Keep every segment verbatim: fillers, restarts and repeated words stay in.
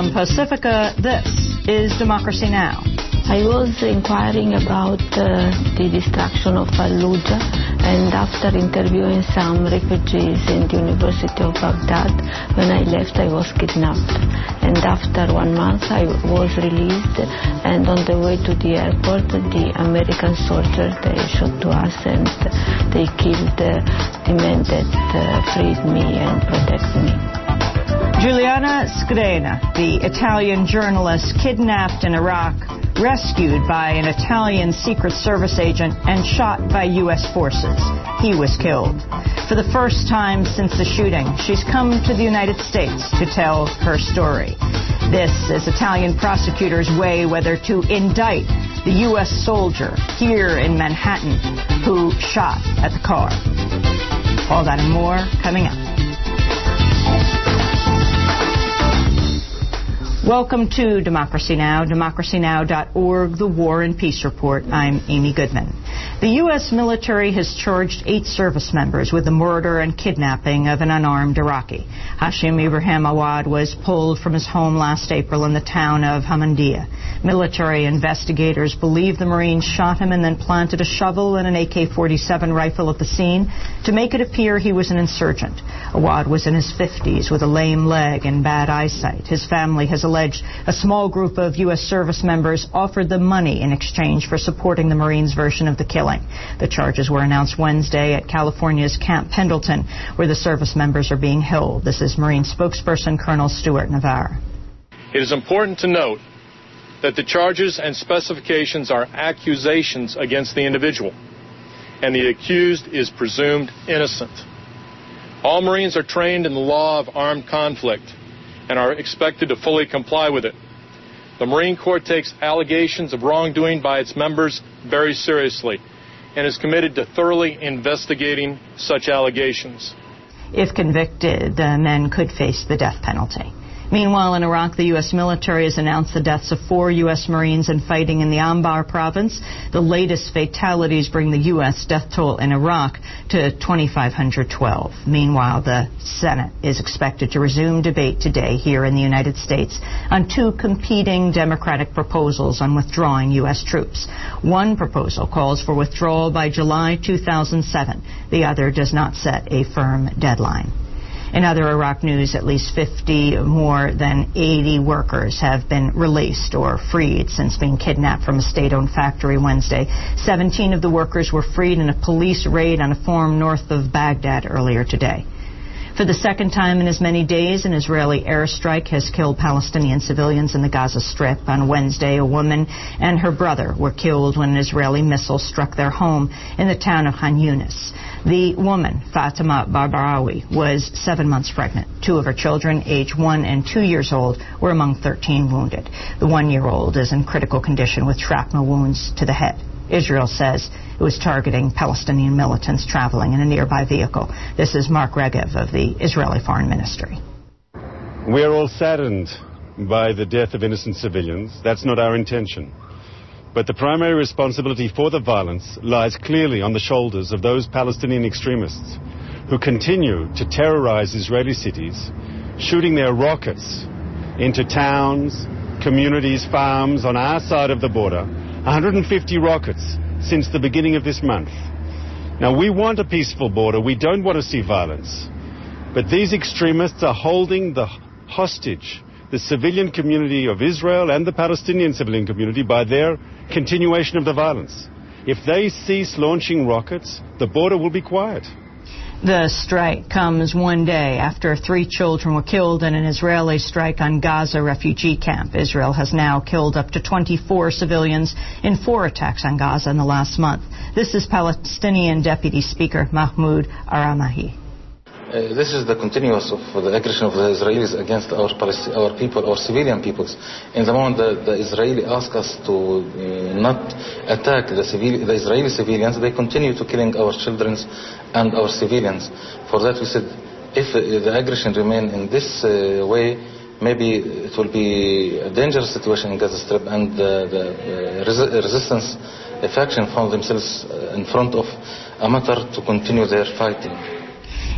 From Pacifica, this is Democracy Now! I was inquiring about uh, the destruction of Fallujah, and after interviewing some refugees in the University of Baghdad, when I left I was kidnapped. And after one month I was released, and on the way to the airport the American soldiers, they shot to us and they killed uh, the men that uh, freed me and protected me. Giuliana Sgrena, the Italian journalist kidnapped in Iraq, rescued by an Italian Secret Service agent and shot by U S forces. He was killed. For the first time since the shooting, she's come to the United States to tell her story. This is Italian prosecutors weigh whether to indict the U S soldier here in Manhattan who shot at the car. All that and more coming up. Welcome to Democracy Now!, democracy now dot org, the War and Peace Report. I'm Amy Goodman. The U S military has charged eight service members with the murder and kidnapping of an unarmed Iraqi. Hashim Ibrahim Awad was pulled from his home last April in the town of Hamdaniyah. Military investigators believe the Marines shot him and then planted a shovel and an A K forty-seven rifle at the scene to make it appear he was an insurgent. Awad was in his fifties with a lame leg and bad eyesight. His family has alleged a small group of U S service members offered them money in exchange for supporting the Marines' version of the killing. The charges were announced Wednesday at California's Camp Pendleton, where the service members are being held. This is Marine spokesperson Colonel Stuart Navarre. It is important to note that the charges and specifications are accusations against the individual, and the accused is presumed innocent. All Marines are trained in the law of armed conflict and are expected to fully comply with it. The Marine Corps takes allegations of wrongdoing by its members very seriously and is committed to thoroughly investigating such allegations. If convicted, the men could face the death penalty. Meanwhile, in Iraq, the U S military has announced the deaths of four U S Marines in fighting in the Anbar province. The latest fatalities bring the U S death toll in Iraq to two thousand five hundred twelve. Meanwhile, the Senate is expected to resume debate today here in the United States on two competing Democratic proposals on withdrawing U S troops. One proposal calls for withdrawal by July two thousand seven. The other does not set a firm deadline. In other Iraq news, at least fifty more than eighty workers have been released or freed since being kidnapped from a state-owned factory Wednesday. seventeen of the workers were freed in a police raid on a farm north of Baghdad earlier today. For the second time in as many days, an Israeli airstrike has killed Palestinian civilians in the Gaza Strip. On Wednesday, a woman and her brother were killed when an Israeli missile struck their home in the town of Khan Yunis. The woman, Fatima Barbarawi, was seven months pregnant. Two of her children, aged one and two years old, were among thirteen wounded. The one-year-old is in critical condition with shrapnel wounds to the head. Israel says it was targeting Palestinian militants traveling in a nearby vehicle. This is Mark Regev of the Israeli Foreign Ministry. We are all saddened by the death of innocent civilians. That's not our intention. But the primary responsibility for the violence lies clearly on the shoulders of those Palestinian extremists who continue to terrorize Israeli cities, shooting their rockets into towns, communities, farms on our side of the border. one hundred fifty rockets since the beginning of this month. Now, we want a peaceful border. We don't want to see violence. But these extremists are holding the hostage the civilian community of Israel and the Palestinian civilian community by their continuation of the violence. If they cease launching rockets, the border will be quiet. The strike comes one day after three children were killed in an Israeli strike on Gaza refugee camp. Israel has now killed up to twenty-four civilians in four attacks on Gaza in the last month. This is Palestinian Deputy Speaker Mahmoud Aramahi. Uh, this is the continuous of the aggression of the Israelis against our Palest- our people, our civilian peoples. In the moment the, the Israeli ask us to uh, not attack the, civil- the Israeli civilians, they continue to killing our children and our civilians. For that we said, if uh, the aggression remain in this uh, way, maybe it will be a dangerous situation in Gaza Strip, and the, the uh, resi- resistance faction found themselves uh, in front of a matter to continue their fighting.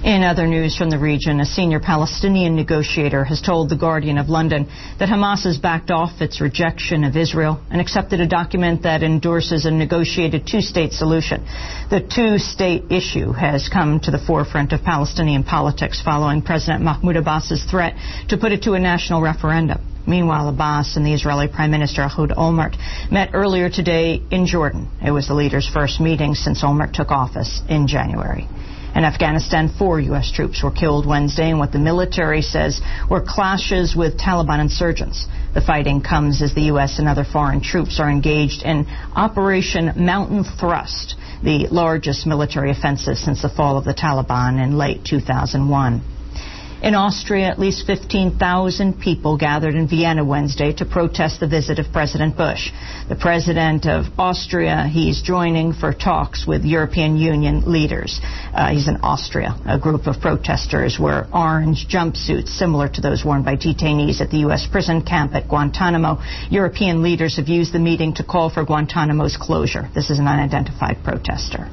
In other news from the region, a senior Palestinian negotiator has told The Guardian of London that Hamas has backed off its rejection of Israel and accepted a document that endorses a negotiated two-state solution. The two-state issue has come to the forefront of Palestinian politics following President Mahmoud Abbas's threat to put it to a national referendum. Meanwhile, Abbas and the Israeli Prime Minister Ehud Olmert met earlier today in Jordan. It was the leaders' first meeting since Olmert took office in January. In Afghanistan, four U S troops were killed Wednesday in what the military says were clashes with Taliban insurgents. The fighting comes as the U S and other foreign troops are engaged in Operation Mountain Thrust, the largest military offensive since the fall of the Taliban in late two thousand one. In Austria, at least fifteen thousand people gathered in Vienna Wednesday to protest the visit of President Bush. The president of Austria, he's joining for talks with European Union leaders. Uh, he's in Austria. A group of protesters wear orange jumpsuits similar to those worn by detainees at the U S prison camp at Guantanamo. European leaders have used the meeting to call for Guantanamo's closure. This is an unidentified protester.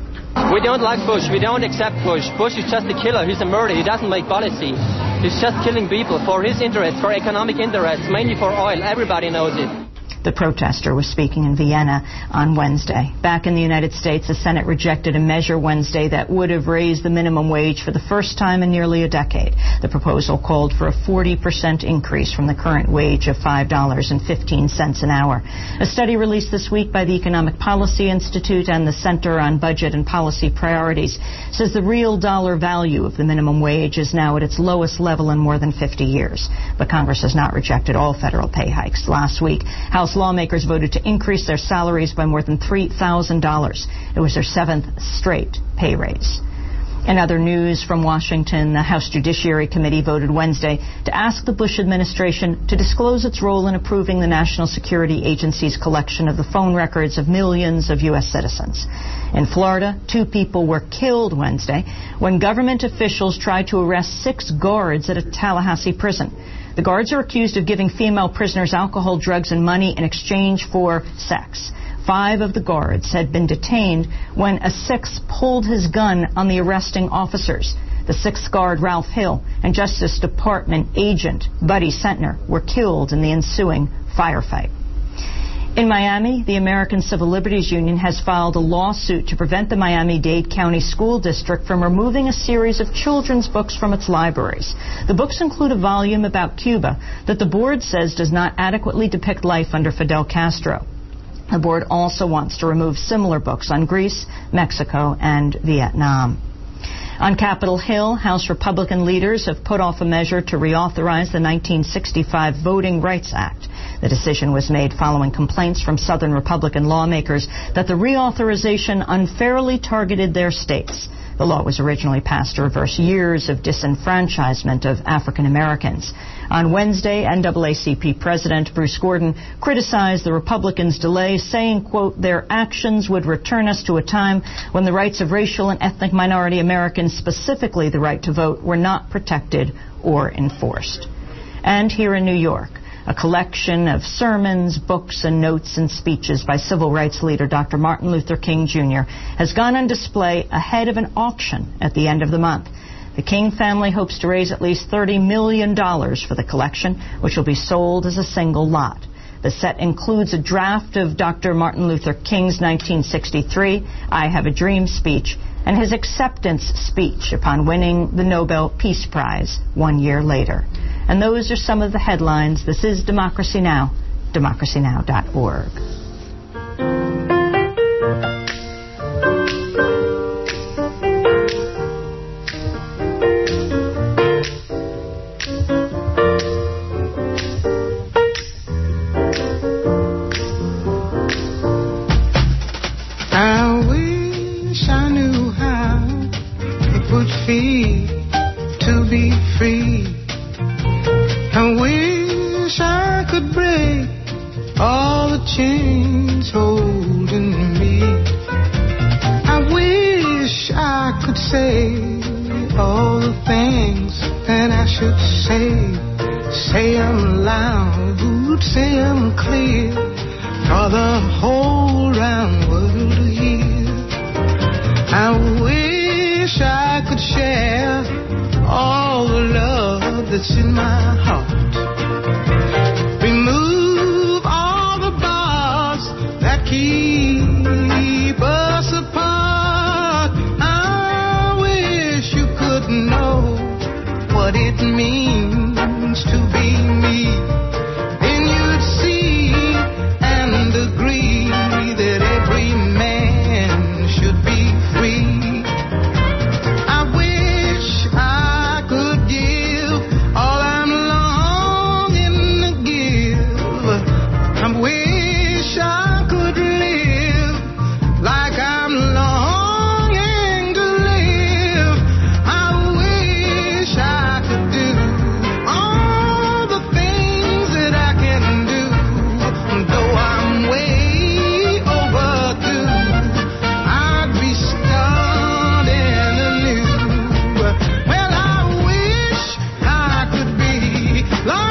We don't like Bush. We don't accept Bush. Bush is just a killer. He's a murderer. He doesn't make policy. He's just killing people for his interests, for economic interests, mainly for oil. Everybody knows it. The protester was speaking in Vienna on Wednesday. Back in the United States, the Senate rejected a measure Wednesday that would have raised the minimum wage for the first time in nearly a decade. The proposal called for a forty percent increase from the current wage of five dollars and fifteen cents an hour. A study released this week by the Economic Policy Institute and the Center on Budget and Policy Priorities says the real dollar value of the minimum wage is now at its lowest level in more than fifty years. But Congress has not rejected all federal pay hikes. Last week, House lawmakers voted to increase their salaries by more than three thousand dollars. It was their seventh straight pay raise. In other news from Washington, the House Judiciary Committee voted Wednesday to ask the Bush administration to disclose its role in approving the National Security Agency's collection of the phone records of millions of U S citizens. In Florida, two people were killed Wednesday when government officials tried to arrest six guards at a Tallahassee prison. The guards are accused of giving female prisoners alcohol, drugs, and money in exchange for sex. Five of the guards had been detained when a sixth pulled his gun on the arresting officers. The sixth guard, Ralph Hill, and Justice Department agent Buddy Sentner were killed in the ensuing firefight. In Miami, the American Civil Liberties Union has filed a lawsuit to prevent the Miami-Dade County School District from removing a series of children's books from its libraries. The books include a volume about Cuba that the board says does not adequately depict life under Fidel Castro. The board also wants to remove similar books on Greece, Mexico, and Vietnam. On Capitol Hill, House Republican leaders have put off a measure to reauthorize the nineteen sixty-five Voting Rights Act. The decision was made following complaints from Southern Republican lawmakers that the reauthorization unfairly targeted their states. The law was originally passed to reverse years of disenfranchisement of African Americans. On Wednesday, N double A C P President Bruce Gordon criticized the Republicans' delay, saying, quote, their actions would return us to a time when the rights of racial and ethnic minority Americans, specifically the right to vote, were not protected or enforced. And here in New York, a collection of sermons, books, and notes and speeches by civil rights leader Doctor Martin Luther King Junior has gone on display ahead of an auction at the end of the month. The King family hopes to raise at least thirty million dollars for the collection, which will be sold as a single lot. The set includes a draft of Doctor Martin Luther King's nineteen sixty-three I Have a Dream speech and his acceptance speech upon winning the Nobel Peace Prize one year later. And those are some of the headlines. This is Democracy Now!, democracy now dot org. I wish I knew how it would feel to be free. I wish I could break all the chains holding me. I wish I could say all the things that I should say. Say them loud, say them clear, for the whole round world to hear. I wish wish I could share all the love that's in my heart. Remove all the bars that keep us apart. I wish you could know what it means to be me. Then you'd see and agree that every man should be free. I wish I could give all I'm longing to give. I wish I could live like I'm longing to live. I wish I could do all the things that I can do, though I'm way overdue. I'd be starting anew. Well, I wish I could be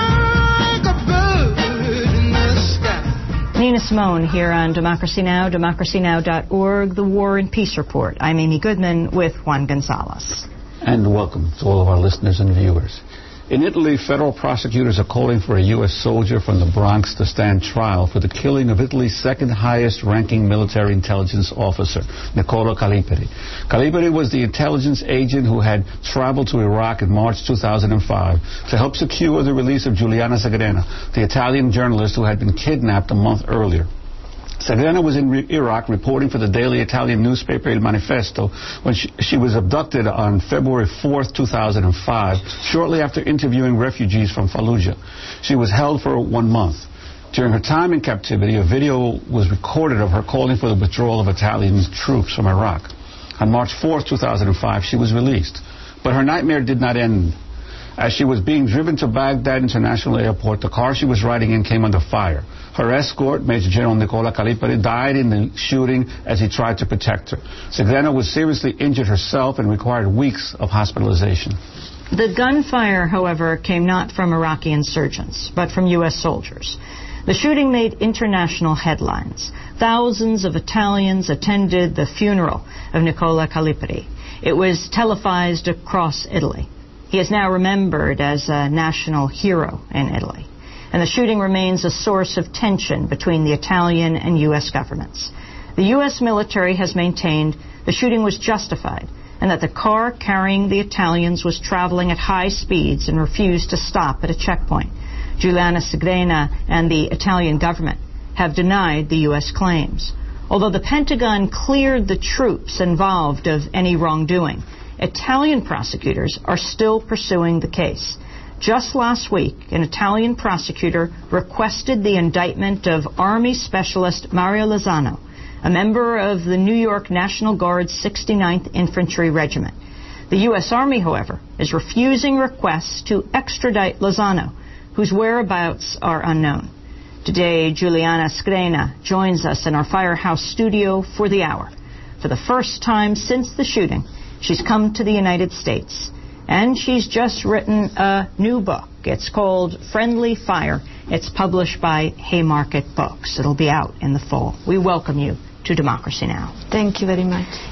like a bird in the sky. Nina Simone here on Democracy Now!, democracy now dot org, the War and Peace Report. I'm Amy Goodman with Juan Gonzalez. And welcome to all of our listeners and viewers. In Italy, federal prosecutors are calling for a U S soldier from the Bronx to stand trial for the killing of Italy's second highest ranking military intelligence officer, Nicola Calipari. Calipari was the intelligence agent who had traveled to Iraq in March two thousand five to help secure the release of Giuliana Segretti, the Italian journalist who had been kidnapped a month earlier. Segretti was in re- Iraq reporting for the daily Italian newspaper Il Manifesto when she, she was abducted on February fourth, two thousand five, shortly after interviewing refugees from Fallujah. She was held for one month. During her time in captivity, a video was recorded of her calling for the withdrawal of Italian troops from Iraq. On March fourth, two thousand five, she was released. But her nightmare did not end. As she was being driven to Baghdad International Airport, the car she was riding in came under fire. Her escort, Major General Nicola Calipari, died in the shooting as he tried to protect her. Segretti was seriously injured herself and required weeks of hospitalization. The gunfire, however, came not from Iraqi insurgents, but from U S soldiers. The shooting made international headlines. Thousands of Italians attended the funeral of Nicola Calipari. It was televised across Italy. He is now remembered as a national hero in Italy. And the shooting remains a source of tension between the Italian and U S governments. The U S military has maintained the shooting was justified and that the car carrying the Italians was traveling at high speeds and refused to stop at a checkpoint. Giuliana Segretti and the Italian government have denied the U S claims. Although the Pentagon cleared the troops involved of any wrongdoing, Italian prosecutors are still pursuing the case. Just last week, an Italian prosecutor requested the indictment of Army Specialist Mario Lozano, a member of the New York National Guard's sixty-ninth Infantry Regiment. The U S Army, however, is refusing requests to extradite Lozano, whose whereabouts are unknown. Today, Giuliana Segretti joins us in our Firehouse studio for the hour. For the first time since the shooting, she's come to the United States. And she's just written a new book. It's called Friendly Fire. It's published by Haymarket Books. It'll be out in the fall. We welcome you to Democracy Now! Thank you very much.